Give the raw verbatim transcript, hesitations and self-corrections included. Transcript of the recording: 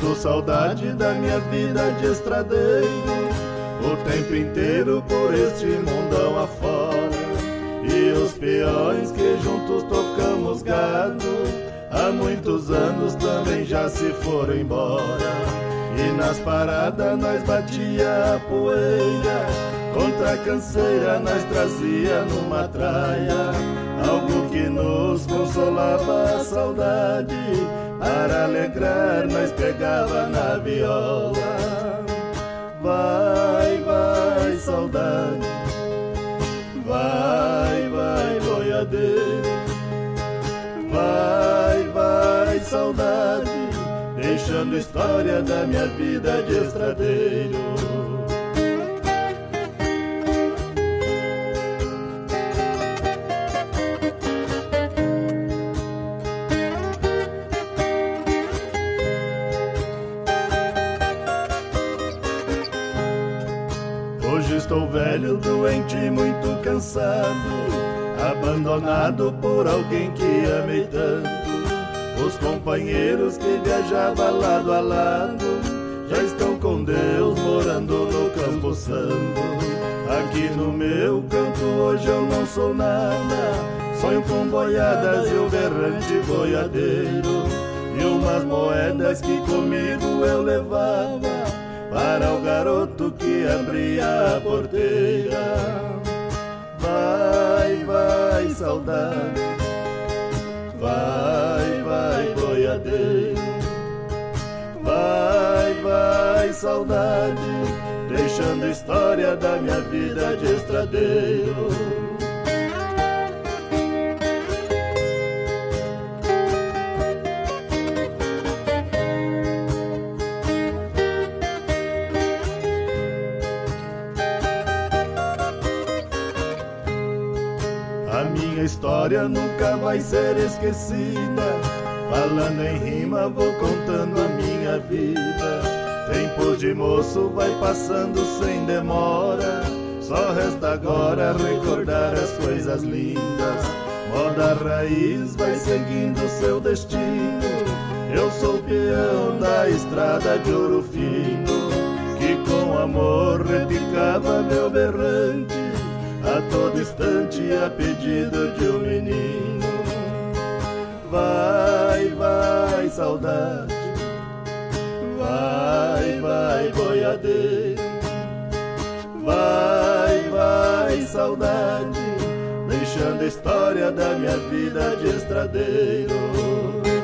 Sinto saudade da minha vida de estradeiro, o tempo inteiro por este mundão afora. E os peões que juntos tocamos gado, há muitos anos também já se foram embora. E nas paradas nós batia a poeira, contra a canseira nós trazia numa traia algo que nos consolava a saudade. Para alegrar nós pegava na viola. Vai, vai, saudade, vai, vai, boiadeiro. Vai, vai, saudade, deixando história da minha vida de estradeiro. Hoje estou velho, doente, muito cansado, abandonado por alguém que amei tanto. Os companheiros que viajavam lado a lado já estão com Deus, morando no Campo Santo. Aqui no meu canto hoje eu não sou nada, sonho com boiadas e o berrante boiadeiro, e umas moedas que comigo eu levava para o garoto que abria a porteira. Vai, vai, saudade, vai, vai, boiadeiro. Vai, vai, saudade, deixando história da minha vida de estradeiro. A minha história nunca vai ser esquecida, falando em rima vou contando a minha vida. Tempos de moço vai passando sem demora, só resta agora recordar as coisas lindas. Moda raiz vai seguindo seu destino, eu sou peão da estrada de Ouro Fino, que com amor repicava meu berrante a todo instante a pedido de um menino. Vai, vai, saudade, vai, vai, boiadeiro. Vai, vai, saudade, deixando a história da minha vida de estradeiro.